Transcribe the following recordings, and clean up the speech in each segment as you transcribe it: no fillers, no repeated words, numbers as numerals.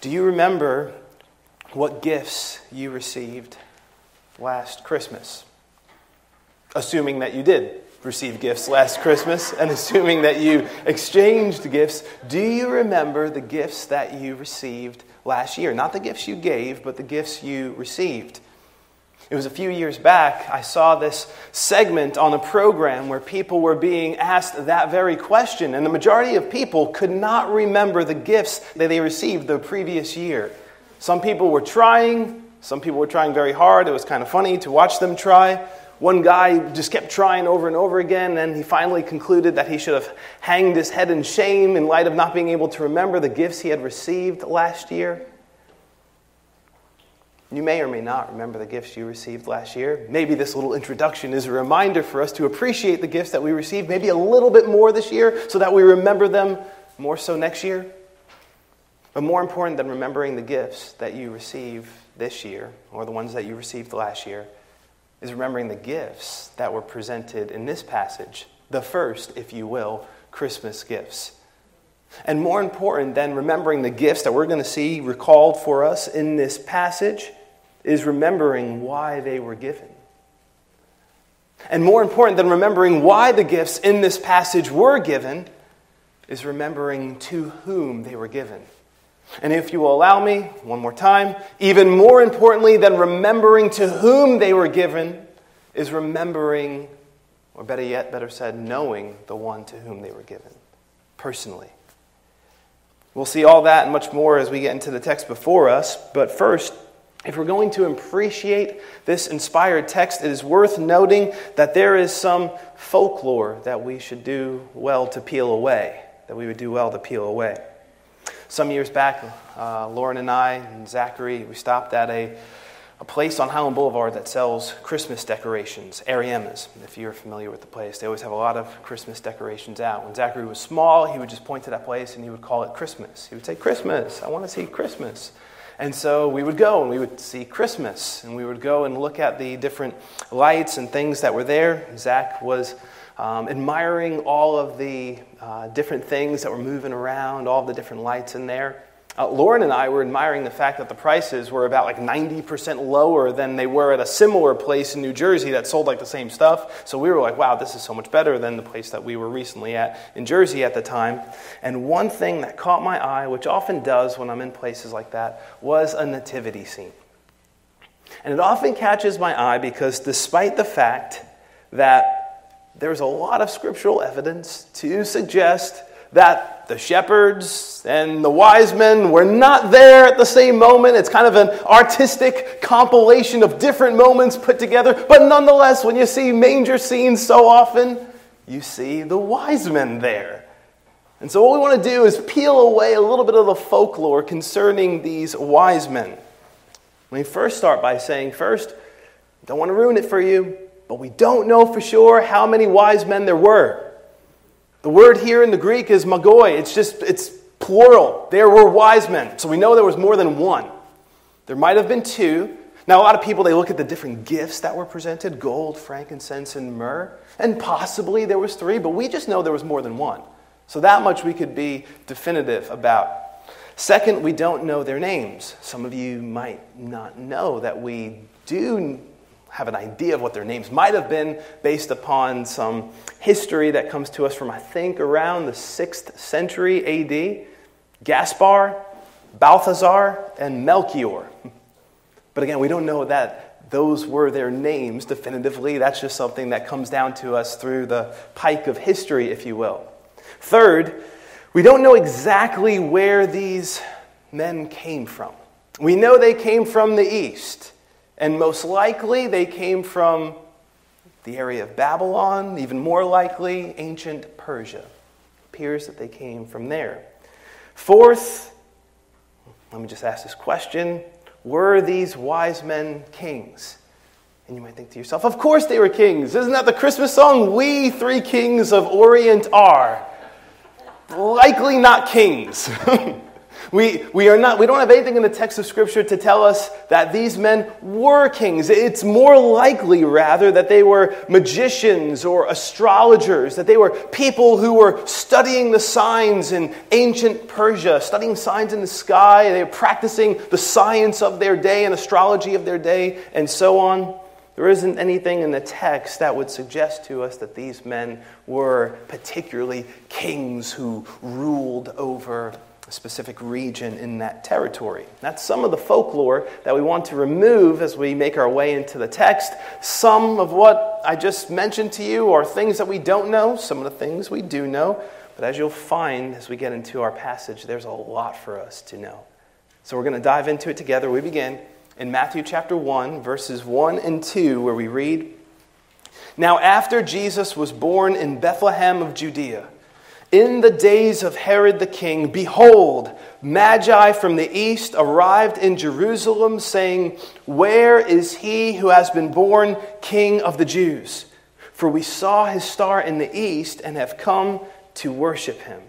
Do you remember what gifts you received last Christmas? Assuming that you did receive gifts last Christmas and assuming that you exchanged gifts, do you remember the gifts that you received last year? Not the gifts you gave, but the gifts you received. It was a few years back, I saw this segment on a program where people were being asked that very question, and the majority of people could not remember the gifts that they received the previous year. Some people were trying very hard. It was kind of funny to watch them try. One guy just kept trying over and over again, and he finally concluded that he should have hanged his head in shame in light of not being able to remember the gifts he had received last year. You may or may not remember the gifts you received last year. Maybe this little introduction is a reminder for us to appreciate the gifts that we received maybe a little bit more this year so that we remember them more so next year. But more important than remembering the gifts that you receive this year or the ones that you received last year is remembering the gifts that were presented in this passage, the first, if you will, Christmas gifts. And more important than remembering the gifts that we're going to see recalled for us in this passage is remembering why they were given. And more important than remembering why the gifts in this passage were given is remembering to whom they were given. And if you will allow me, one more time, even more importantly than remembering to whom they were given is remembering, or better said, knowing the one to whom they were given, personally. We'll see all that and much more as we get into the text before us. But first, if we're going to appreciate this inspired text, it is worth noting that there is some folklore that we should do well to peel away, Some years back, Lauren and I and Zachary, we stopped at a place on Highland Boulevard that sells Christmas decorations, Ariema's, if you're familiar with the place. They always have a lot of Christmas decorations out. When Zachary was small, he would just point to that place and he would call it Christmas. He would say, "Christmas, I want to see Christmas." And so we would go and we would see Christmas. And we would go and look at the different lights and things that were there. Zach was admiring all of the different things that were moving around, all of the different lights in there. Lauren and I were admiring the fact that the prices were about like 90% lower than they were at a similar place in New Jersey that sold like the same stuff. So we were like, wow, this is so much better than the place that we were recently at in Jersey at the time. And one thing that caught my eye, which often does when I'm in places like that, was a nativity scene. And it often catches my eye because despite the fact that there's a lot of scriptural evidence to suggest that the shepherds and the wise men were not there at the same moment. It's kind of an artistic compilation of different moments put together. But nonetheless, when you see manger scenes so often, you see the wise men there. And so what we want to do is peel away a little bit of the folklore concerning these wise men. Let me first start by saying, don't want to ruin it for you, but we don't know for sure how many wise men there were. The word here in the Greek is magoi. It's plural. There were wise men. So we know there was more than one. There might have been two. Now, a lot of people, they look at the different gifts that were presented, gold, frankincense, and myrrh. And possibly there was three, but we just know there was more than one. So that much we could be definitive about. Second, we don't know their names. Some of you might not know that we do have an idea of what their names might have been based upon some history that comes to us from, I think, around the 6th century A.D. Gaspar, Balthazar, and Melchior. But again, we don't know that those were their names definitively. That's just something that comes down to us through the pike of history, if you will. Third, we don't know exactly where these men came from. We know they came from the east. And most likely, they came from the area of Babylon, even more likely, ancient Persia. It appears that they came from there. Fourth, let me just ask this question. Were these wise men kings? And you might think to yourself, of course they were kings. Isn't that the Christmas song? We three kings of Orient are. Likely not kings. We don't have anything in the text of Scripture to tell us that these men were kings. It's more likely, rather, that they were magicians or astrologers, that they were people who were studying the signs in ancient Persia, studying signs in the sky. They were practicing the science of their day and astrology of their day, and so on. There isn't anything in the text that would suggest to us that these men were particularly kings who ruled over a specific region in that territory. That's some of the folklore that we want to remove as we make our way into the text. Some of what I just mentioned to you are things that we don't know, some of the things we do know. But as you'll find as we get into our passage, there's a lot for us to know. So we're going to dive into it together. We begin in Matthew chapter 1, verses 1 and 2, where we read, "Now after Jesus was born in Bethlehem of Judea, in the days of Herod the king, behold, Magi from the east arrived in Jerusalem, saying, 'Where is he who has been born King of the Jews? For we saw his star in the east and have come to worship him.'"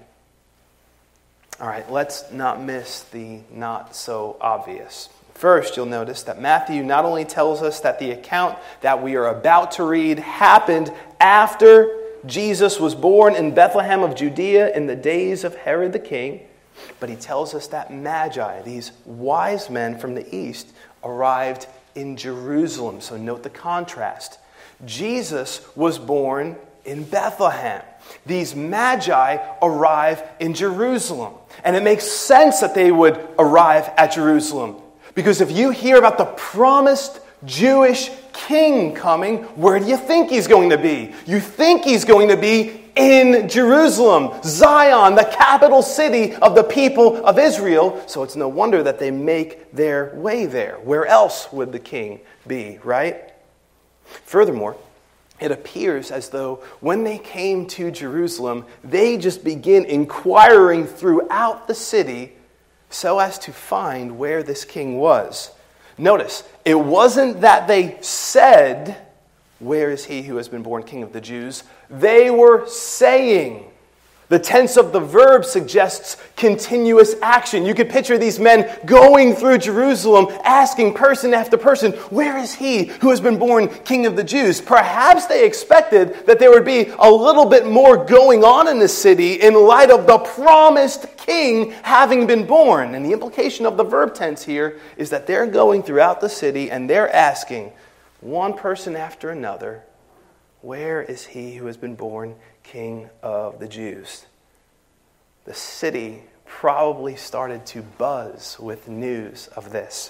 All right, let's not miss the not so obvious. First, you'll notice that Matthew not only tells us that the account that we are about to read happened after Jesus was born in Bethlehem of Judea in the days of Herod the king, but he tells us that Magi, these wise men from the east, arrived in Jerusalem. So note the contrast. Jesus was born in Bethlehem. These Magi arrive in Jerusalem. And it makes sense that they would arrive at Jerusalem. Because if you hear about the promised Jewish king coming, where do you think he's going to be? You think he's going to be in Jerusalem, Zion, the capital city of the people of Israel. So it's no wonder that they make their way there. Where else would the king be, right? Furthermore, it appears as though when they came to Jerusalem, they just begin inquiring throughout the city so as to find where this king was. Notice, it wasn't that they said, "Where is he who has been born King of the Jews?" They were saying. The tense of the verb suggests continuous action. You could picture these men going through Jerusalem, asking person after person, "Where is he who has been born King of the Jews?" Perhaps they expected that there would be a little bit more going on in the city in light of the promised king having been born. And the implication of the verb tense here is that they're going throughout the city and they're asking one person after another, "Where is he who has been born King of the Jews?" The city probably started to buzz with news of this.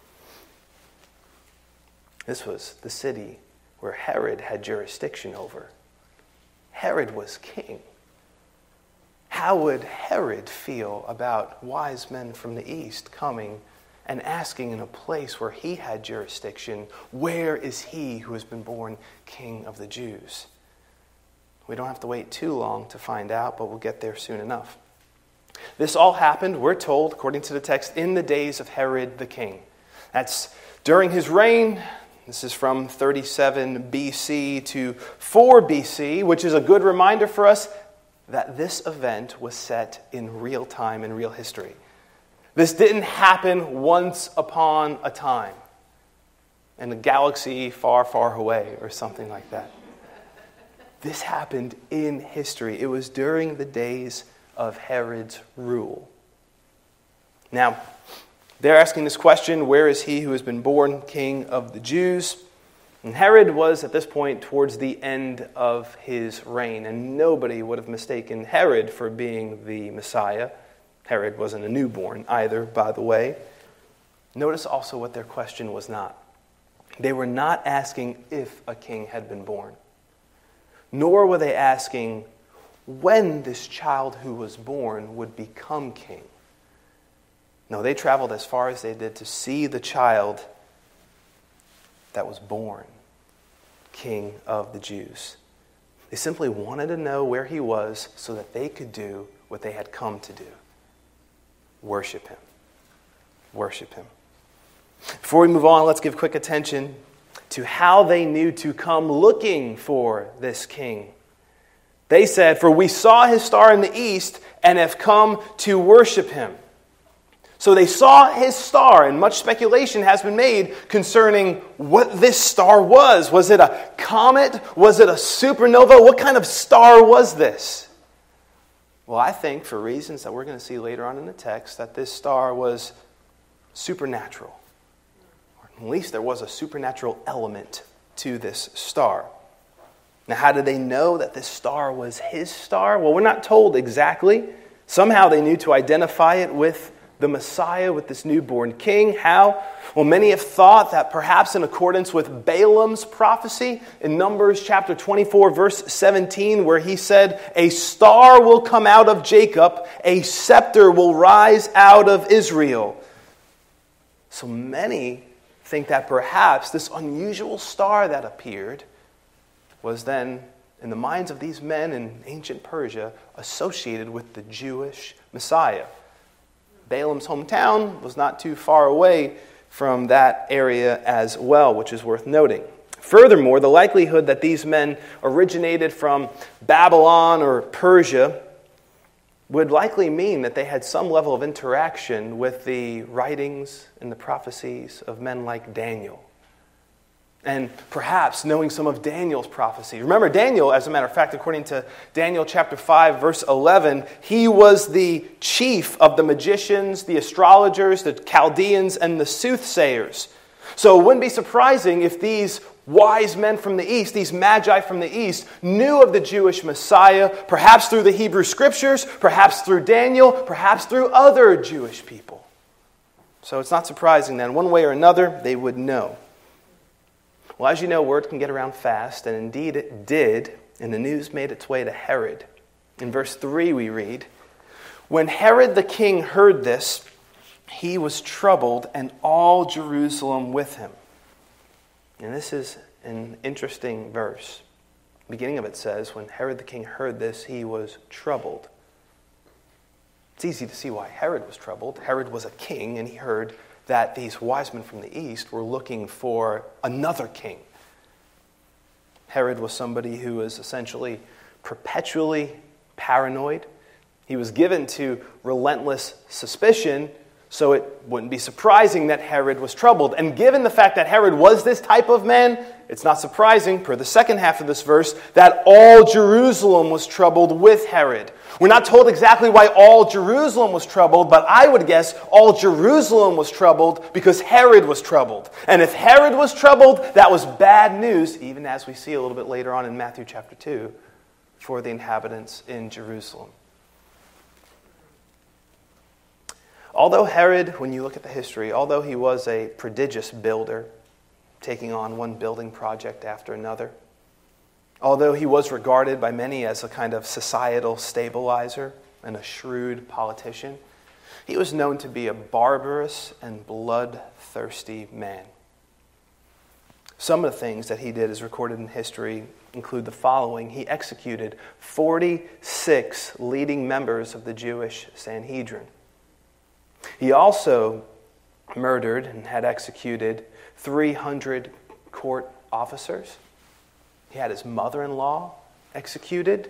This was the city where Herod had jurisdiction over. Herod was king. How would Herod feel about wise men from the east coming and asking in a place where he had jurisdiction, "Where is he who has been born King of the Jews?" We don't have to wait too long to find out, but we'll get there soon enough. This all happened, we're told, according to the text, in the days of Herod the king. That's during his reign. This is from 37 BC to 4 BC, which is a good reminder for us that this event was set in real time, in real history. This didn't happen once upon a time in a galaxy far, far away or something like that. This happened in history. It was during the days of Herod's rule. Now, they're asking this question, "Where is he who has been born King of the Jews?" And Herod was, at this point, towards the end of his reign, and nobody would have mistaken Herod for being the Messiah. Herod wasn't a newborn either, by the way. Notice also what their question was not. They were not asking if a king had been born, nor were they asking when this child who was born would become king. No, they traveled as far as they did to see the child that was born King of the Jews. They simply wanted to know where he was so that they could do what they had come to do. Worship him. Worship him. Before we move on, let's give quick attention to how they knew to come looking for this king. They said, "For we saw his star in the east and have come to worship him." So they saw his star, and much speculation has been made concerning what this star was. Was it a comet? Was it a supernova? What kind of star was this? Well, I think, for reasons that we're going to see later on in the text, that this star was supernatural. Or at least there was a supernatural element to this star. Now, how did they know that this star was his star? Well, we're not told exactly. Somehow they knew to identify it with the Messiah, with this newborn king. How? Well, many have thought that perhaps in accordance with Balaam's prophecy in Numbers chapter 24, verse 17, where he said, "A star will come out of Jacob, a scepter will rise out of Israel." So many think that perhaps this unusual star that appeared was then, in the minds of these men in ancient Persia, associated with the Jewish Messiah. Balaam's hometown was not too far away from that area as well, which is worth noting. Furthermore, the likelihood that these men originated from Babylon or Persia would likely mean that they had some level of interaction with the writings and the prophecies of men like Daniel. And perhaps knowing some of Daniel's prophecy. Remember, Daniel, as a matter of fact, according to Daniel chapter 5, verse 11, he was the chief of the magicians, the astrologers, the Chaldeans, and the soothsayers. So it wouldn't be surprising if these wise men from the east, these magi from the east, knew of the Jewish Messiah, perhaps through the Hebrew Scriptures, perhaps through Daniel, perhaps through other Jewish people. So it's not surprising that in one way or another, they would know. Well, as you know, word can get around fast, and indeed it did, and the news made its way to Herod. In verse 3 we read, "When Herod the king heard this, he was troubled, and all Jerusalem with him." And this is an interesting verse. The beginning of it says, when Herod the king heard this, he was troubled. It's easy to see why Herod was troubled. Herod was a king, and he heard that these wise men from the east were looking for another king. Herod was somebody who was essentially perpetually paranoid. He was given to relentless suspicion, so it wouldn't be surprising that Herod was troubled. And given the fact that Herod was this type of man, it's not surprising, per the second half of this verse, that all Jerusalem was troubled with Herod. We're not told exactly why all Jerusalem was troubled, but I would guess all Jerusalem was troubled because Herod was troubled. And if Herod was troubled, that was bad news, even as we see a little bit later on in Matthew chapter 2, for the inhabitants in Jerusalem. Although Herod, when you look at the history, although he was a prodigious builder, taking on one building project after another, although he was regarded by many as a kind of societal stabilizer and a shrewd politician, he was known to be a barbarous and bloodthirsty man. Some of the things that he did as recorded in history include the following. He executed 46 leading members of the Jewish Sanhedrin. He also murdered and had executed 300 court officers. He had his mother-in-law executed.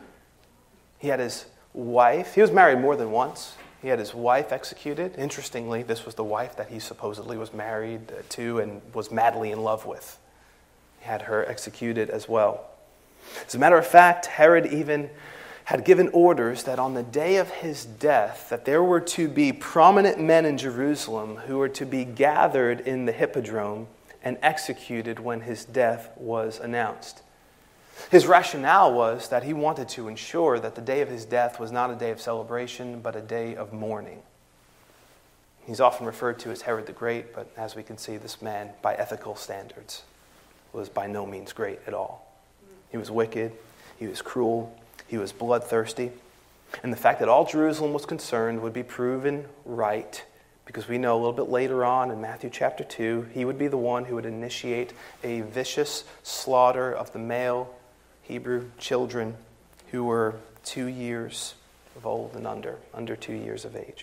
He had his wife. He was married more than once. He had his wife executed. Interestingly, this was the wife that he supposedly was married to and was madly in love with. He had her executed as well. As a matter of fact, Herod even had given orders that on the day of his death, that there were to be prominent men in Jerusalem who were to be gathered in the hippodrome and executed when his death was announced. His rationale was that he wanted to ensure that the day of his death was not a day of celebration, but a day of mourning. He's often referred to as Herod the Great, but as we can see, this man, by ethical standards, was by no means great at all. He was wicked, he was cruel, he was bloodthirsty, and the fact that all Jerusalem was concerned would be proven right, because we know a little bit later on in Matthew chapter 2, he would be the one who would initiate a vicious slaughter of the male Hebrew children who were 2 years of old and under 2 years of age.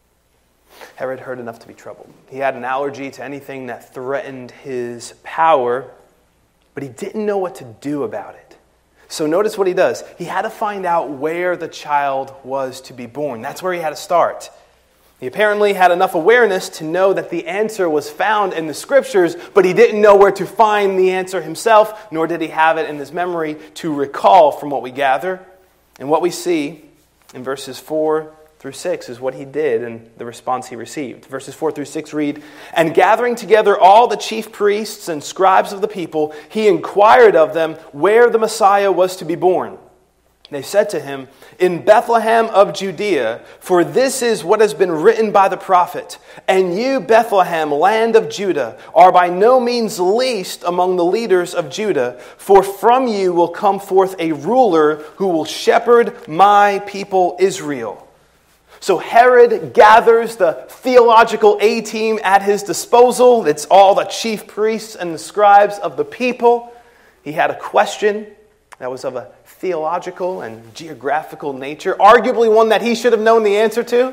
Herod heard enough to be troubled. He had an allergy to anything that threatened his power, but he didn't know what to do about it. So notice what he does. He had to find out where the child was to be born. That's where he had to start. He apparently had enough awareness to know that the answer was found in the Scriptures, but he didn't know where to find the answer himself, nor did he have it in his memory to recall from what we gather. And what we see in verses 4 through 6 is what he did and the response he received. Verses 4 through 6 read, "And gathering together all the chief priests and scribes of the people, he inquired of them where the Messiah was to be born. They said to him, 'In Bethlehem of Judea, for this is what has been written by the prophet. And you, Bethlehem, land of Judah, are by no means least among the leaders of Judah, for from you will come forth a ruler who will shepherd my people Israel.'" So Herod gathers the theological A-team at his disposal. It's all the chief priests and the scribes of the people. He had a question that was of a theological and geographical nature, arguably one that he should have known the answer to.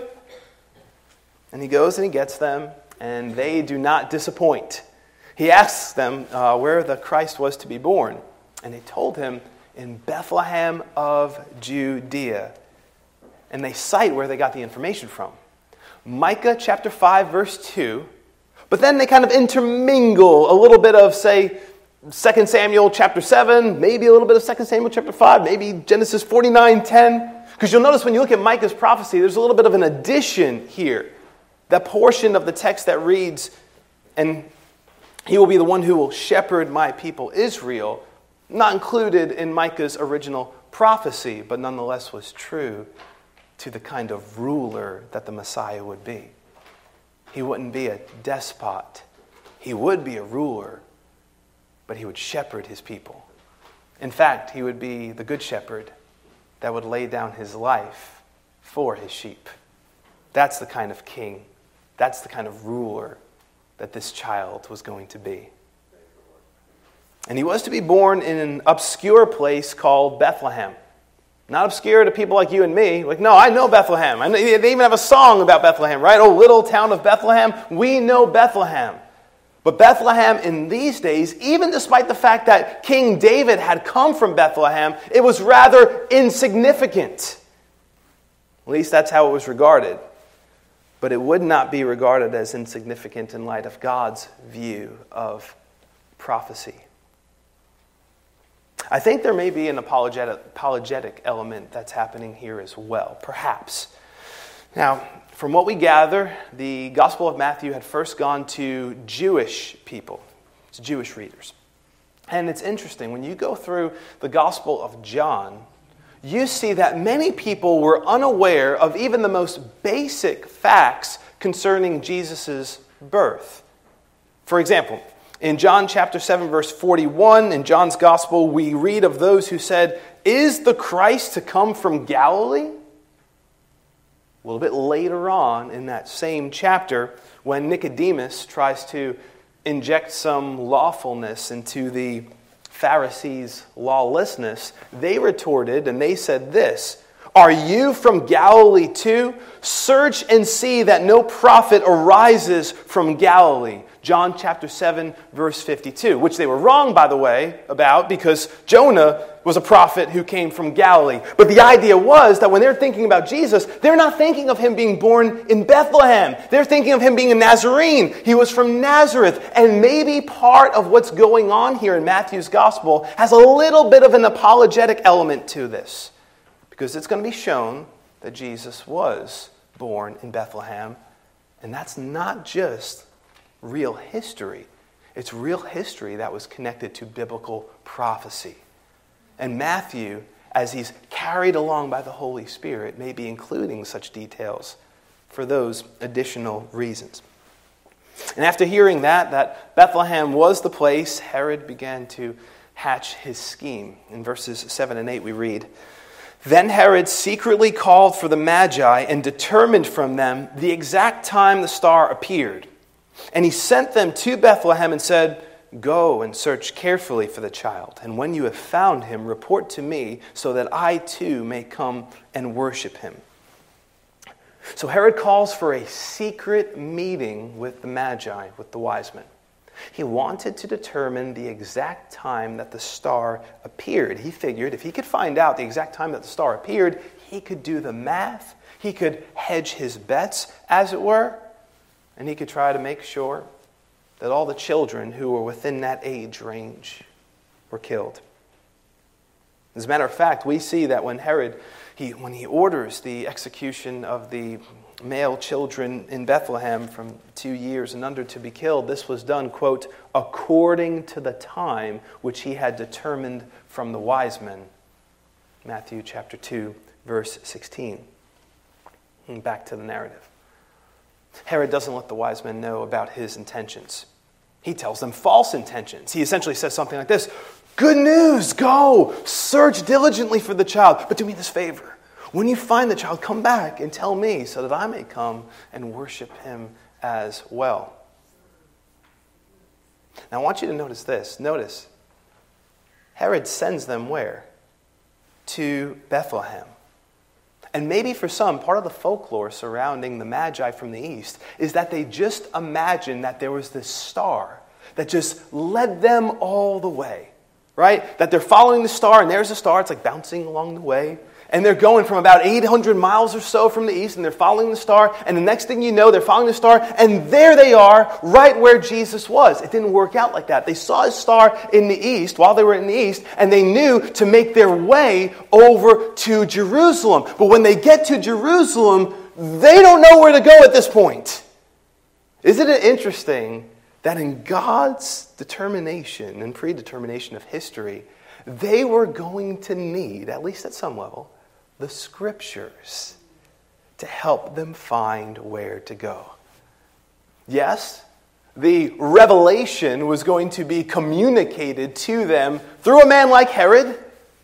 And he goes and he gets them, and they do not disappoint. He asks them where the Christ was to be born, and they told him, "In Bethlehem of Judea." And they cite where they got the information from. Micah chapter 5, verse 2. But then they kind of intermingle a little bit of, say, 2 Samuel chapter 7, maybe a little bit of 2 Samuel chapter 5, maybe Genesis 49:10. Because you'll notice when you look at Micah's prophecy, there's a little bit of an addition here. That portion of the text that reads, "And he will be the one who will shepherd my people Israel," not included in Micah's original prophecy, but nonetheless was true to the kind of ruler that the Messiah would be. He wouldn't be a despot. He would be a ruler, but he would shepherd his people. In fact, he would be the good shepherd that would lay down his life for his sheep. That's the kind of king, that's the kind of ruler that this child was going to be. And he was to be born in an obscure place called Bethlehem. Not obscure to people like you and me. Like, no, I know Bethlehem. They even have a song about Bethlehem, right? "Oh, little town of Bethlehem." We know Bethlehem. But Bethlehem in these days, even despite the fact that King David had come from Bethlehem, it was rather insignificant. At least that's how it was regarded. But it would not be regarded as insignificant in light of God's view of prophecy. I think there may be an apologetic element that's happening here as well, perhaps. Now, from what we gather, the Gospel of Matthew had first gone to Jewish people, to Jewish readers. And it's interesting, when you go through the Gospel of John, you see that many people were unaware of even the most basic facts concerning Jesus' birth. For example, in John chapter 7, verse 41, in John's Gospel, we read of those who said, "Is the Christ to come from Galilee?" A little bit later on in that same chapter, when Nicodemus tries to inject some lawfulness into the Pharisees' lawlessness, they retorted and they said this, "Are you from Galilee too? Search and see that no prophet arises from Galilee." John chapter 7, verse 52, which they were wrong, by the way, about, because Jonah was a prophet who came from Galilee. But the idea was that when they're thinking about Jesus, they're not thinking of him being born in Bethlehem. They're thinking of him being a Nazarene. He was from Nazareth. And maybe part of what's going on here in Matthew's gospel has a little bit of an apologetic element to this, because it's going to be shown that Jesus was born in Bethlehem. And that's not just real history. It's real history that was connected to biblical prophecy. And Matthew, as he's carried along by the Holy Spirit, may be including such details for those additional reasons. And after hearing that Bethlehem was the place, Herod began to hatch his scheme. In verses 7 and 8 we read, "Then Herod secretly called for the Magi and determined from them the exact time the star appeared. And he sent them to Bethlehem and said, 'Go and search carefully for the child, and when you have found him, report to me, so that I too may come and worship him.'" So Herod calls for a secret meeting with the Magi, with the wise men. He wanted to determine the exact time that the star appeared. He figured if he could find out the exact time that the star appeared, he could do the math, He could hedge his bets, as it were, and he could try to make sure that all the children who were within that age range were killed. As a matter of fact, we see that when Herod, when he orders the execution of the male children in Bethlehem from 2 years and under to be killed, this was done, quote, according to the time which he had determined from the wise men. Matthew chapter 2, verse 16. And back to the narrative. Herod doesn't let the wise men know about his intentions. He tells them false intentions. He essentially says something like this: good news, go, search diligently for the child, but do me this favor. When you find the child, come back and tell me so that I may come and worship him as well. Now I want you to notice this. Notice, Herod sends them where? To Bethlehem. And maybe for some, part of the folklore surrounding the Magi from the east is that they just imagined that there was this star that just led them all the way, right? That they're following the star, and there's a star, it's like bouncing along the way. And they're going from about 800 miles or so from the east, and they're following the star, and the next thing you know, they're following the star, and there they are, right where Jesus was. It didn't work out like that. They saw a star in the east, while they were in the east, and they knew to make their way over to Jerusalem. But when they get to Jerusalem, they don't know where to go at this point. Isn't it interesting that in God's determination and predetermination of history, they were going to need, at least at some level, the Scriptures to help them find where to go. Yes, the revelation was going to be communicated to them through a man like Herod,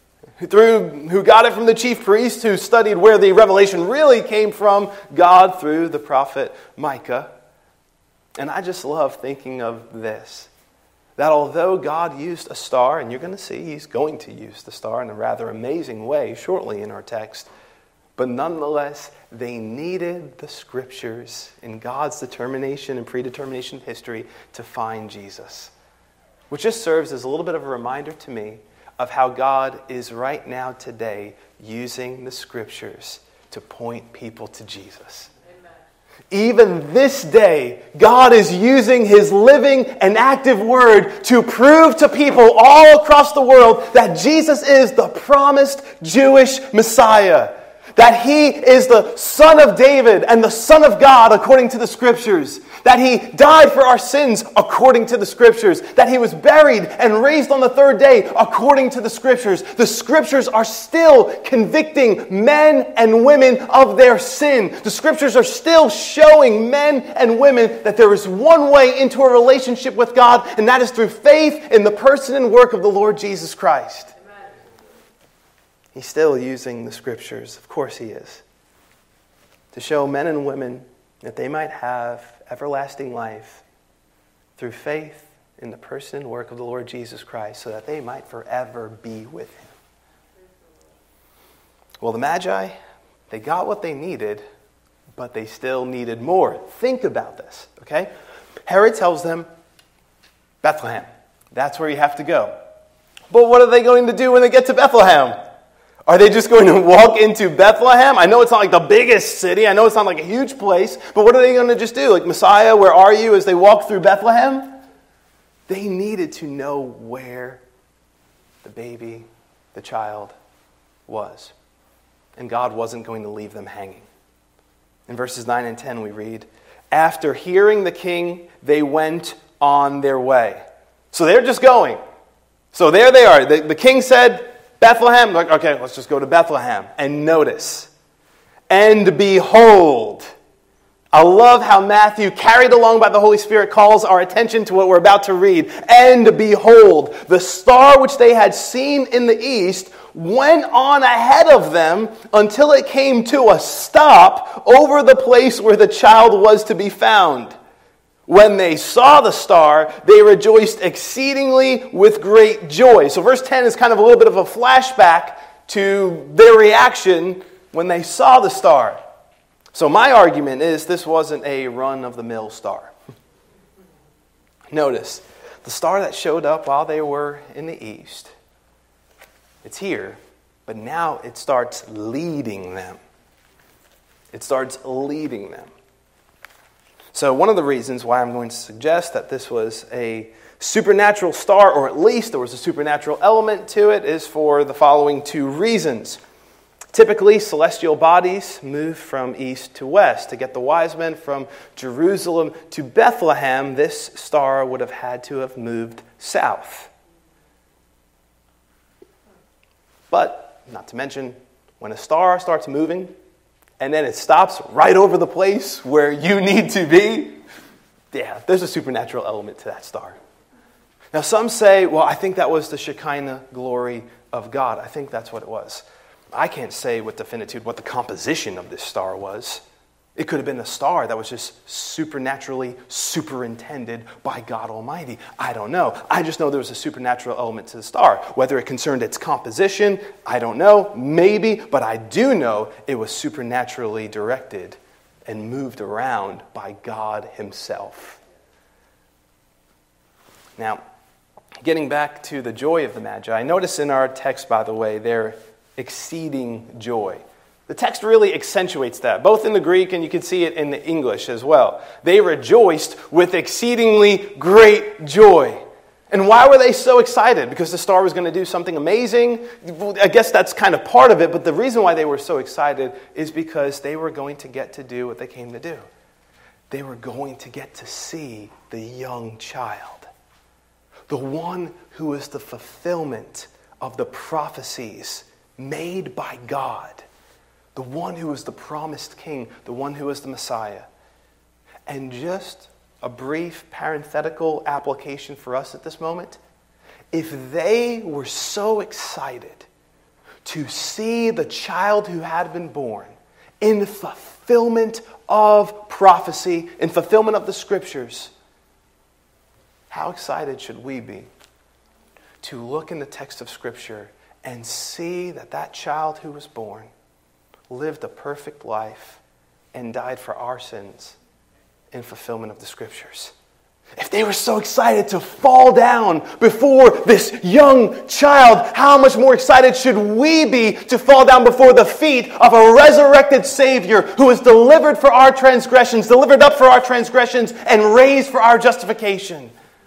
who got it from the chief priest, who studied where the revelation really came from, God through the prophet Micah. And I just love thinking of this, that although God used a star, and you're going to see He's going to use the star in a rather amazing way shortly in our text, but nonetheless, they needed the Scriptures in God's determination and predetermination of history to find Jesus. Which just serves as a little bit of a reminder to me of how God is right now today using the Scriptures to point people to Jesus. Even this day, God is using His living and active Word to prove to people all across the world that Jesus is the promised Jewish Messiah. That He is the Son of David and the Son of God according to the Scriptures. That He died for our sins according to the Scriptures. That He was buried and raised on the third day according to the Scriptures. The Scriptures are still convicting men and women of their sin. The Scriptures are still showing men and women that there is one way into a relationship with God, and that is through faith in the person and work of the Lord Jesus Christ. He's still using the Scriptures, of course He is, to show men and women that they might have everlasting life through faith in the person and work of the Lord Jesus Christ, so that they might forever be with Him. Well, the Magi, they got what they needed, but they still needed more. Think about this, okay? Herod tells them, Bethlehem, that's where you have to go. But what are they going to do when they get to Bethlehem? Are they just going to walk into Bethlehem? I know it's not like the biggest city. I know it's not like a huge place. But what are they going to just do? Like, Messiah, where are you, as they walk through Bethlehem? They needed to know where the baby, the child, was. And God wasn't going to leave them hanging. In verses 9 and 10 we read, after hearing the king, they went on their way. So they're just going. So there they are. The king said, Bethlehem, like, okay, let's just go to Bethlehem. And notice, and behold, I love how Matthew, carried along by the Holy Spirit, calls our attention to what we're about to read. And behold, the star which they had seen in the east went on ahead of them until it came to a stop over the place where the child was to be found. When they saw the star, they rejoiced exceedingly with great joy. So verse 10 is kind of a little bit of a flashback to their reaction when they saw the star. So my argument is this wasn't a run-of-the-mill star. Notice, the star that showed up while they were in the east, it's here, but now it starts leading them. It starts leading them. So one of the reasons why I'm going to suggest that this was a supernatural star, or at least there was a supernatural element to it, is for the following two reasons. Typically, celestial bodies move from east to west. To get the wise men from Jerusalem to Bethlehem, this star would have had to have moved south. But, not to mention, when a star starts moving, and then it stops right over the place where you need to be, yeah, there's a supernatural element to that star. Now, some say, well, I think that was the Shekinah glory of God. I think that's what it was. I can't say with definitude what the composition of this star was. It could have been a star that was just supernaturally superintended by God Almighty. I don't know. I just know there was a supernatural element to the star. Whether it concerned its composition, I don't know. Maybe. But I do know it was supernaturally directed and moved around by God Himself. Now, getting back to the joy of the Magi, notice in our text, by the way, their exceeding joy. The text really accentuates that, both in the Greek and you can see it in the English as well. They rejoiced with exceedingly great joy. And why were they so excited? Because the star was going to do something amazing? I guess that's kind of part of it, but the reason why they were so excited is because they were going to get to do what they came to do. They were going to get to see the young child, the one who is the fulfillment of the prophecies made by God. The one who is the promised king, the one who is the Messiah. And just a brief parenthetical application for us at this moment. If they were so excited to see the child who had been born in fulfillment of prophecy, in fulfillment of the scriptures, how excited should we be to look in the text of Scripture and see that that child who was born lived a perfect life and died for our sins in fulfillment of the Scriptures? If they were so excited to fall down before this young child, how much more excited should we be to fall down before the feet of a resurrected Savior who was delivered for our transgressions, delivered up for our transgressions, and raised for our justification?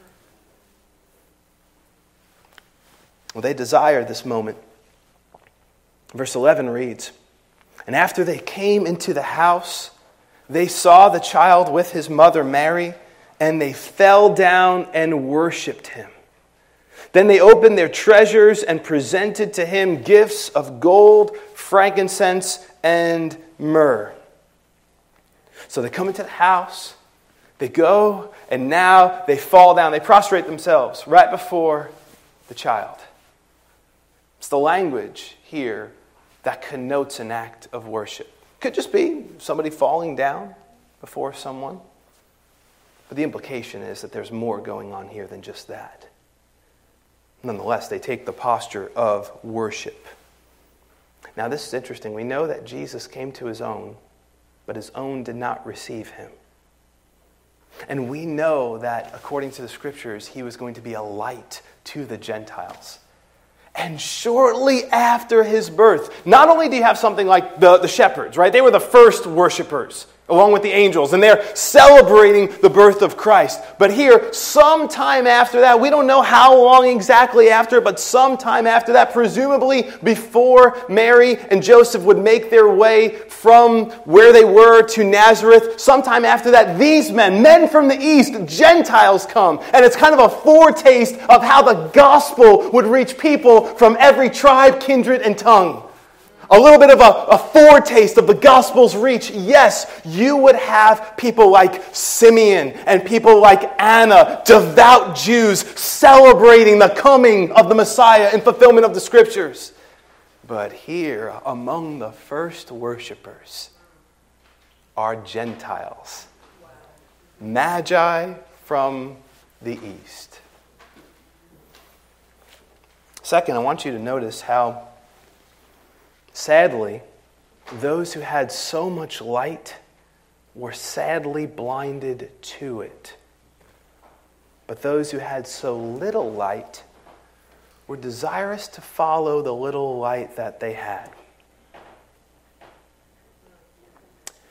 Well, they desired this moment. Verse 11 reads, "And after they came into the house, they saw the child with his mother Mary, and they fell down and worshipped him. Then they opened their treasures and presented to him gifts of gold, frankincense, and myrrh." So they come into the house, they go, and now they fall down. They prostrate themselves right before the child. It's the language here that connotes an act of worship. Could just be somebody falling down before someone. But the implication is that there's more going on here than just that. Nonetheless, they take the posture of worship. Now, this is interesting. We know that Jesus came to his own, but his own did not receive him. And we know that, according to the Scriptures, he was going to be a light to the Gentiles. And shortly after his birth, not only do you have something like the shepherds, right? They were the first worshipers, along with the angels, and they're celebrating the birth of Christ. But here, sometime after that, we don't know how long exactly after, but sometime after that, presumably before Mary and Joseph would make their way from where they were to Nazareth, sometime after that, these men from the east, Gentiles come. And it's kind of a foretaste of how the gospel would reach people from every tribe, kindred, and tongue. A little bit of a foretaste of the gospel's reach. Yes, you would have people like Simeon and people like Anna, devout Jews, celebrating the coming of the Messiah in fulfillment of the Scriptures. But here, among the first worshipers, are Gentiles. Magi from the east. Second, I want you to notice how, sadly, those who had so much light were sadly blinded to it. But those who had so little light were desirous to follow the little light that they had.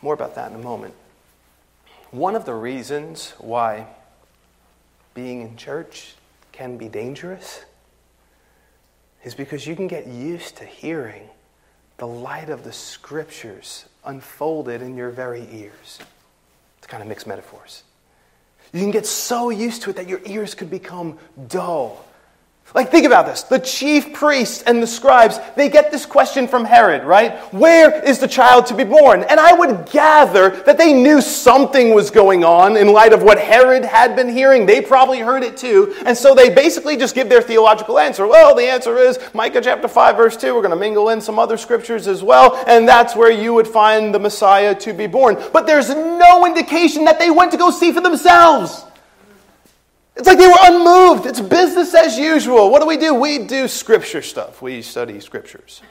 More about that in a moment. One of the reasons why being in church can be dangerous is because you can get used to hearing the light of the Scriptures unfolded in your very ears. To kind of mix metaphors. You can get so used to it that your ears could become dull. Like, think about this. The chief priests and the scribes, they get this question from Herod, right? Where is the child to be born? And I would gather that they knew something was going on in light of what Herod had been hearing. They probably heard it too. And so they basically just give their theological answer. Well, the answer is Micah chapter 5, verse 2. We're going to mingle in some other scriptures as well. And that's where you would find the Messiah to be born. But there's no indication that they went to go see for themselves. It's like they were unmoved. It's business as usual. What do? We do scripture stuff. We study scriptures.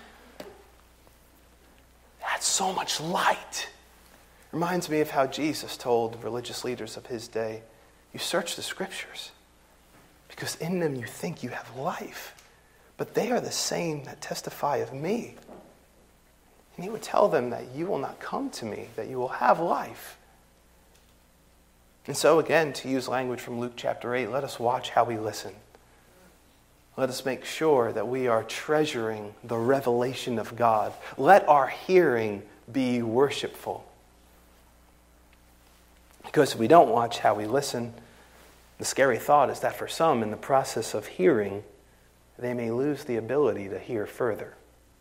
That's so much light. Reminds me of how Jesus told religious leaders of his day, you search the scriptures because in them you think you have life, but they are the same that testify of me. And he would tell them that you will not come to me, that you will have life. And so again, to use language from Luke chapter 8, let us watch how we listen. Let us make sure that we are treasuring the revelation of God. Let our hearing be worshipful. Because if we don't watch how we listen, the scary thought is that for some, in the process of hearing, they may lose the ability to hear further.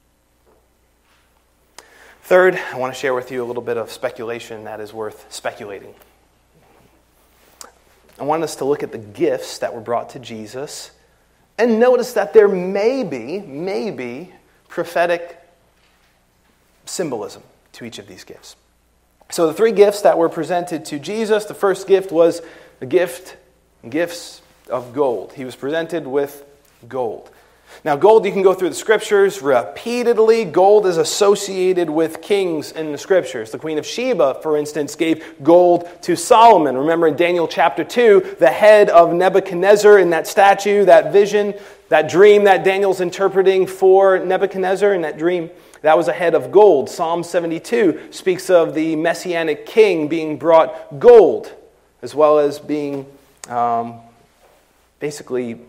Third, I want to share with you a little bit of speculation that is worth speculating. I want us to look at the gifts that were brought to Jesus and notice that there may be prophetic symbolism to each of these gifts. So the three gifts that were presented to Jesus, the first gift was the gifts of gold. He was presented with gold. Now, gold, you can go through the scriptures repeatedly. Gold is associated with kings in the scriptures. The Queen of Sheba, for instance, gave gold to Solomon. Remember in Daniel chapter 2, the head of Nebuchadnezzar in that statue, that vision, that dream that Daniel's interpreting for Nebuchadnezzar in that dream, that was a head of gold. Psalm 72 speaks of the Messianic king being brought gold, as well as being basically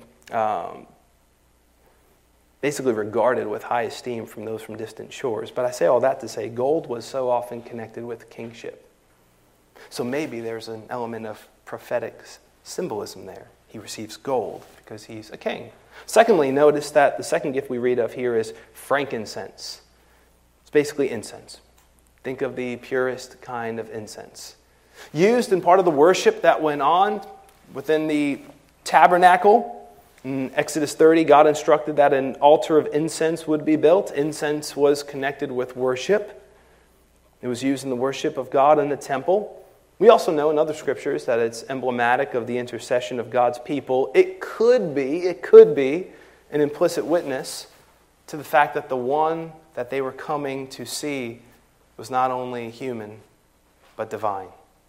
regarded with high esteem from those from distant shores. But I say all that to say gold was so often connected with kingship. So maybe there's an element of prophetic symbolism there. He receives gold because he's a king. Secondly, notice that the second gift we read of here is frankincense. It's basically incense. Think of the purest kind of incense. Used in part of the worship that went on within the tabernacle. In Exodus 30, God instructed that an altar of incense would be built. Incense was connected with worship. It was used in the worship of God in the temple. We also know in other scriptures that it's emblematic of the intercession of God's people. It could be an implicit witness to the fact that the one that they were coming to see was not only human, but divine.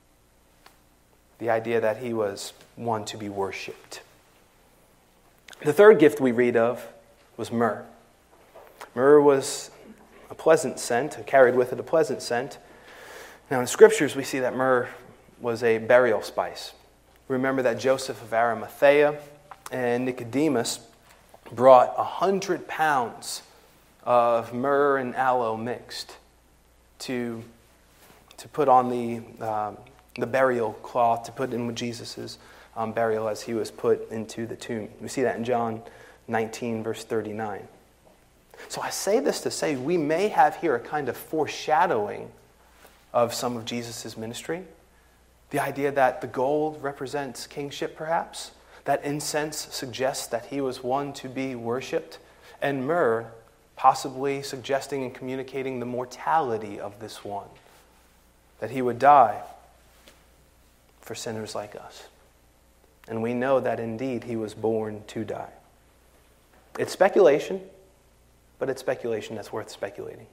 The idea that he was one to be worshipped. The third gift we read of was myrrh. Myrrh was a pleasant scent, carried with it a pleasant scent. Now in scriptures we see that myrrh was a burial spice. Remember that Joseph of Arimathea and Nicodemus brought 100 pounds of myrrh and aloe mixed to put on the burial cloth, to put in with Jesus' burial as he was put into the tomb. We see that in John 19, verse 39. So I say this to say we may have here a kind of foreshadowing of some of Jesus' ministry. The idea that the gold represents kingship, perhaps. That incense suggests that he was one to be worshipped. And myrrh possibly suggesting and communicating the mortality of this one. That he would die for sinners like us. And we know that indeed he was born to die. It's speculation, but it's speculation that's worth speculating.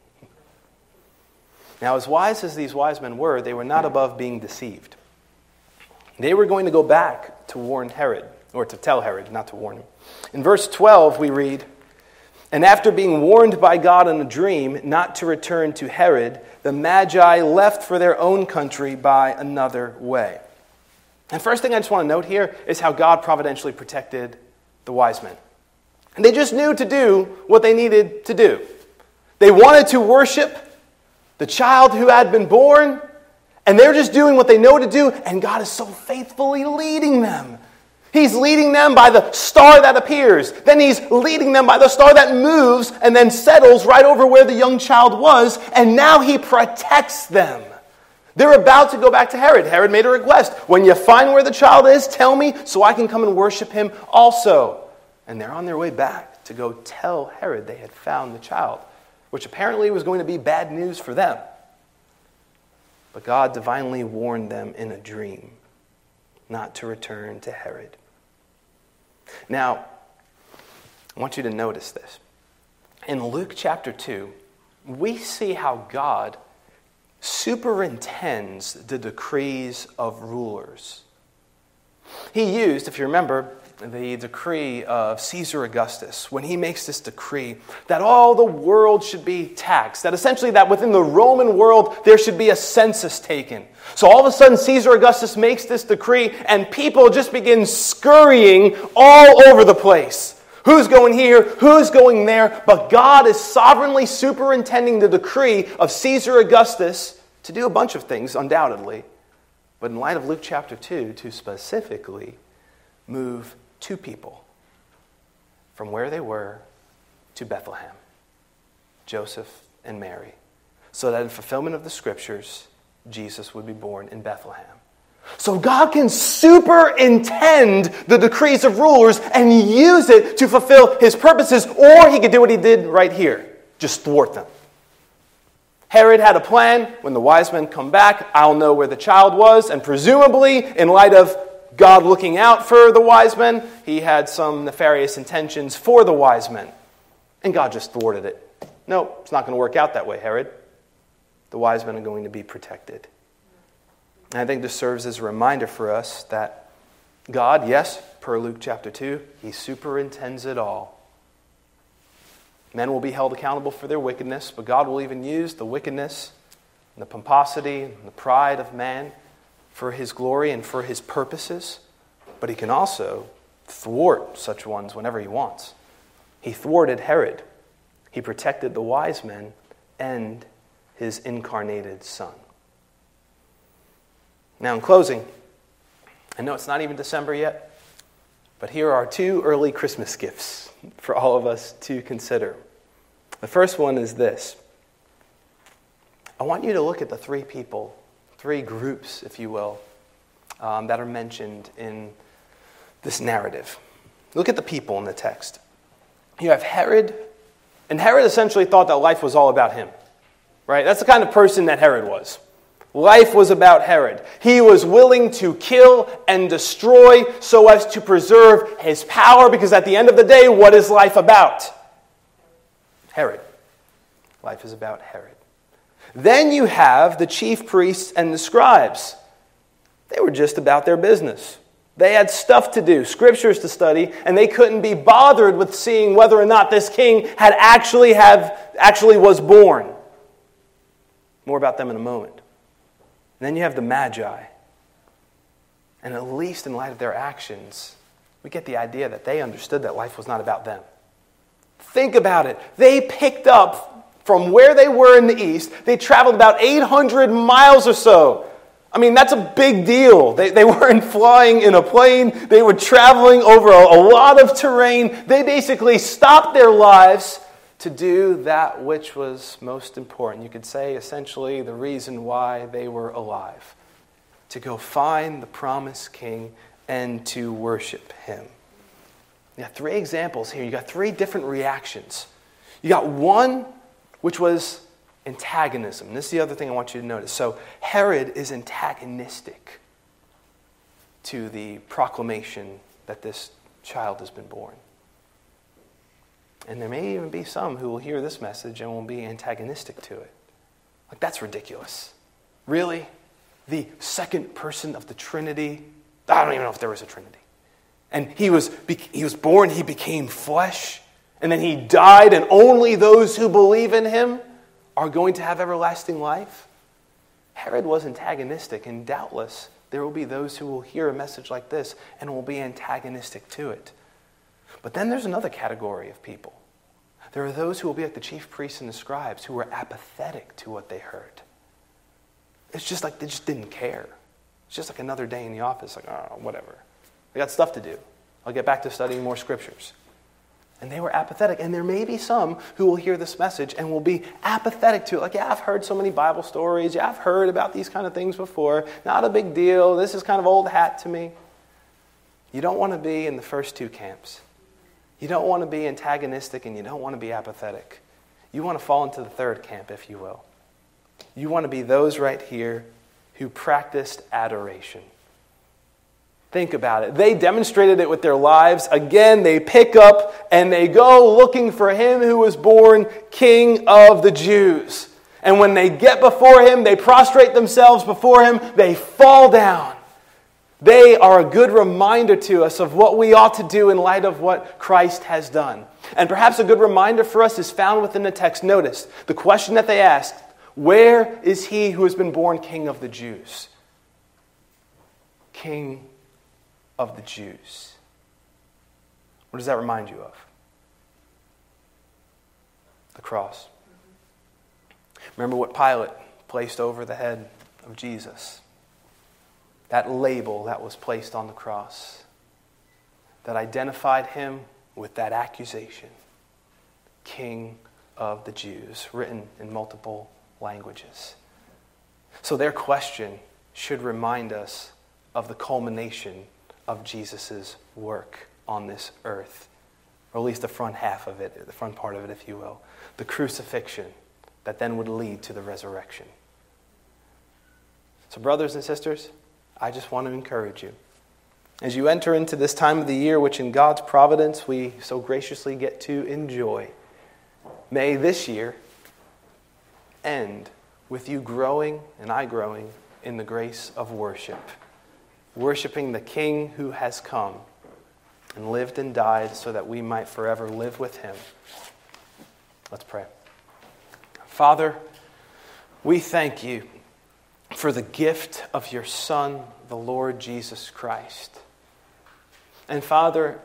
Now, as wise as these wise men were, they were not above being deceived. They were going to go back to warn Herod, or to tell Herod, not to warn him. In verse 12, we read, And after being warned by God in a dream not to return to Herod, the Magi left for their own country by another way. And first thing I just want to note here is how God providentially protected the wise men. And they just knew to do what they needed to do. They wanted to worship the child who had been born, and they're just doing what they know to do, and God is so faithfully leading them. He's leading them by the star that appears. Then he's leading them by the star that moves and then settles right over where the young child was, and now he protects them. They're about to go back to Herod. Herod made a request. When you find where the child is, tell me so I can come and worship him also. And they're on their way back to go tell Herod they had found the child, which apparently was going to be bad news for them. But God divinely warned them in a dream not to return to Herod. Now, I want you to notice this. In Luke chapter 2, we see how God superintends the decrees of rulers. He used, if you remember, the decree of Caesar Augustus, when he makes this decree that all the world should be taxed, that essentially that within the Roman world there should be a census taken. So all of a sudden Caesar Augustus makes this decree and people just begin scurrying all over the place. Who's going here? Who's going there? But God is sovereignly superintending the decree of Caesar Augustus to do a bunch of things, undoubtedly. But in light of Luke chapter 2, to specifically move two people from where they were to Bethlehem, Joseph and Mary, so that in fulfillment of the scriptures, Jesus would be born in Bethlehem. So God can superintend the decrees of rulers and use it to fulfill his purposes, or he could do what he did right here, just thwart them. Herod had a plan. When the wise men come back, I'll know where the child was, and presumably, in light of God looking out for the wise men, he had some nefarious intentions for the wise men. And God just thwarted it. No, it's not going to work out that way, Herod. The wise men are going to be protected. And I think this serves as a reminder for us that God, yes, per Luke chapter 2, he superintends it all. Men will be held accountable for their wickedness, but God will even use the wickedness and the pomposity and the pride of man for his glory and for his purposes, but he can also thwart such ones whenever he wants. He thwarted Herod. He protected the wise men and his incarnated son. Now, in closing, I know it's not even December yet, but here are two early Christmas gifts for all of us to consider. The first one is this. I want you to look at the three people, three groups, if you will, that are mentioned in this narrative. Look at the people in the text. You have Herod, and Herod essentially thought that life was all about him, right? That's the kind of person that Herod was. Life was about Herod. He was willing to kill and destroy so as to preserve his power, because at the end of the day, what is life about? Herod. Life is about Herod. Then you have the chief priests and the scribes. They were just about their business. They had stuff to do, scriptures to study, and they couldn't be bothered with seeing whether or not this king had actually was born. More about them in a moment. And then you have the Magi. And at least in light of their actions, we get the idea that they understood that life was not about them. Think about it. They picked up from where they were in the east. They traveled about 800 miles or so. I mean, that's a big deal. They weren't flying in a plane. They were traveling over a lot of terrain. They basically stopped their lives to do that which was most important. You could say, essentially, the reason why they were alive. To go find the promised king and to worship him. You got three examples here. You got three different reactions. You got one which was antagonism. This is the other thing I want you to notice. So Herod is antagonistic to the proclamation that this child has been born. And there may even be some who will hear this message and will be antagonistic to it. Like, that's ridiculous. Really? The second person of the Trinity? I don't even know if there was a Trinity. And he was born, he became flesh, And then he died, and only those who believe in him are going to have everlasting life? Herod was antagonistic, and doubtless there will be those who will hear a message like this and will be antagonistic to it. But then there's another category of people. There are those who will be like the chief priests and the scribes who were apathetic to what they heard. It's just like they just didn't care. It's just like another day in the office, like, oh, whatever. I got stuff to do. I'll get back to studying more scriptures. And they were apathetic. And there may be some who will hear this message and will be apathetic to it. Like, yeah, I've heard so many Bible stories. Yeah, I've heard about these kind of things before. Not a big deal. This is kind of old hat to me. You don't want to be in the first two camps. You don't want to be antagonistic and you don't want to be apathetic. You want to fall into the third camp, if you will. You want to be those right here who practiced adoration. Think about it. They demonstrated it with their lives. Again, they pick up and they go looking for him who was born King of the Jews. And when they get before him, they prostrate themselves before him. They fall down. They are a good reminder to us of what we ought to do in light of what Christ has done. And perhaps a good reminder for us is found within the text. Notice the question that they asked, where is he who has been born King of the Jews? King of the Jews. What does that remind you of? The cross. Remember what Pilate placed over the head of Jesus. That label that was placed on the cross that identified him with that accusation. King of the Jews, written in multiple languages. So their question should remind us of the culmination of Jesus' work on this earth. Or at least the front half of it, the front part of it, if you will. The crucifixion that then would lead to the resurrection. So brothers and sisters, I just want to encourage you. As you enter into this time of the year, which in God's providence we so graciously get to enjoy, may this year end with you growing and I growing in the grace of worship. Worshiping the King who has come and lived and died so that we might forever live with him. Let's pray. Father, we thank you for the gift of your Son, the Lord Jesus Christ. And Father,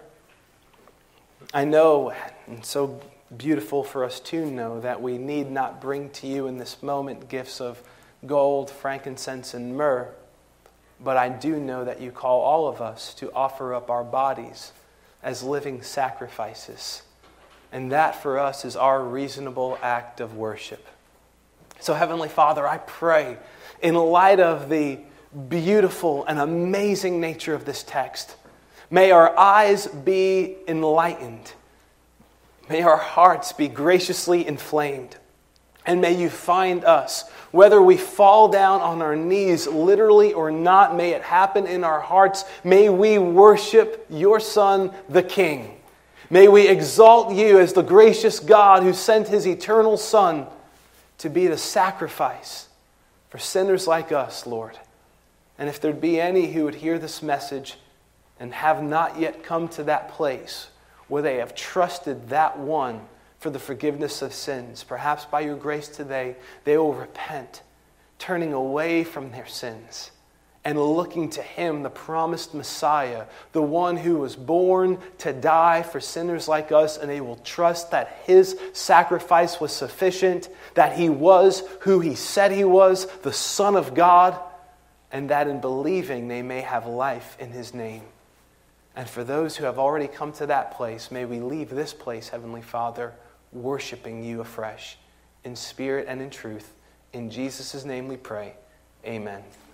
I know, and so beautiful for us to know, that we need not bring to you in this moment gifts of gold, frankincense, and myrrh. But I do know that you call all of us to offer up our bodies as living sacrifices. And that for us is our reasonable act of worship. So Heavenly Father, I pray, in light of the beautiful and amazing nature of this text, may our eyes be enlightened. May our hearts be graciously inflamed. And may you find us, whether we fall down on our knees literally or not, may it happen in our hearts. May we worship your Son, the King. May we exalt you as the gracious God who sent his eternal Son to be the sacrifice for sinners like us, Lord. And if there'd be any who would hear this message and have not yet come to that place where they have trusted that one for the forgiveness of sins, perhaps by your grace today, they will repent, turning away from their sins and looking to him, the promised Messiah, the one who was born to die for sinners like us, and they will trust that his sacrifice was sufficient, that he was who he said he was, the Son of God, and that in believing they may have life in his name. And for those who have already come to that place, may we leave this place, Heavenly Father, worshiping you afresh, in spirit and in truth. In Jesus' name we pray. Amen.